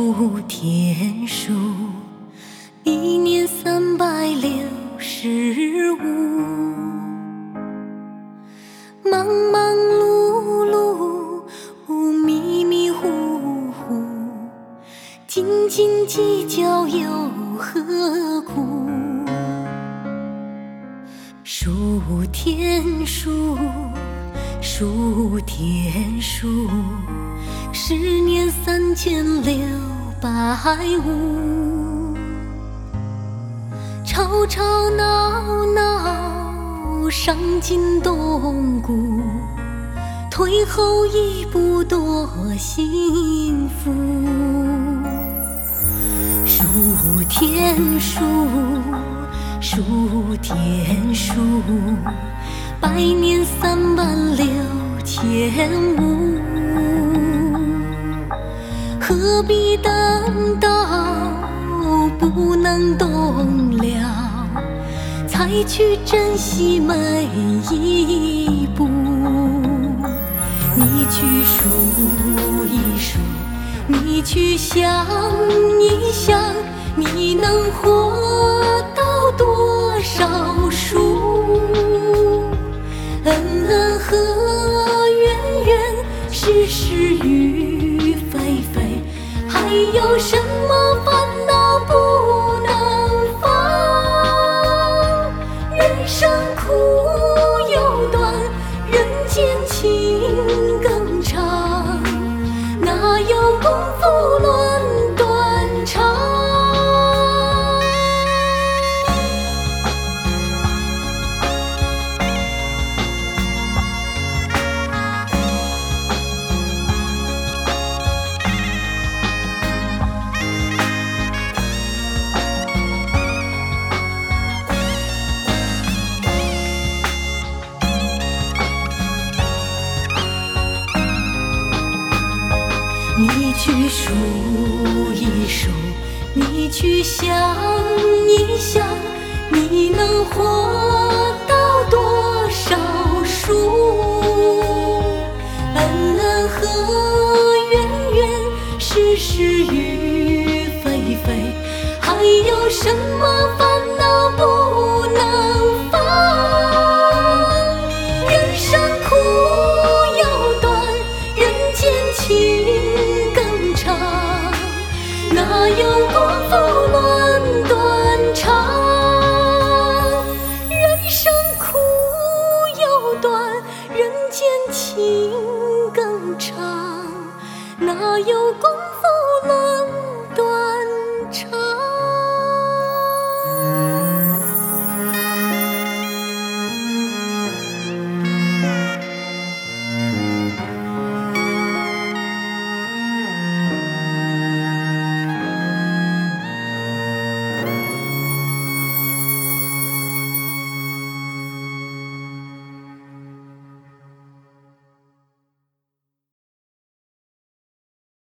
数天数，一年365，忙忙碌碌，迷迷糊糊，斤斤计较又何苦？数天数，数天数，10年3650，吵吵闹闹，伤筋动骨，退后一步多幸福。数天数，数天数，100年365，何必等到不能动了，才去珍惜每一步？你去数一数，你去想一想，你能活到多少数？恩恩和怨怨，是是与非非，还有什么烦恼不能放？人生苦又短，人间情更长，哪有功夫论断肠？你去数一数，你去想一想，你能活到多少数？恩恩和怨怨，是是与非非，还有什么烦恼不能放？人生苦又短，人间情哪有功夫论断肠？人生苦又短，人间情更长，哪有功夫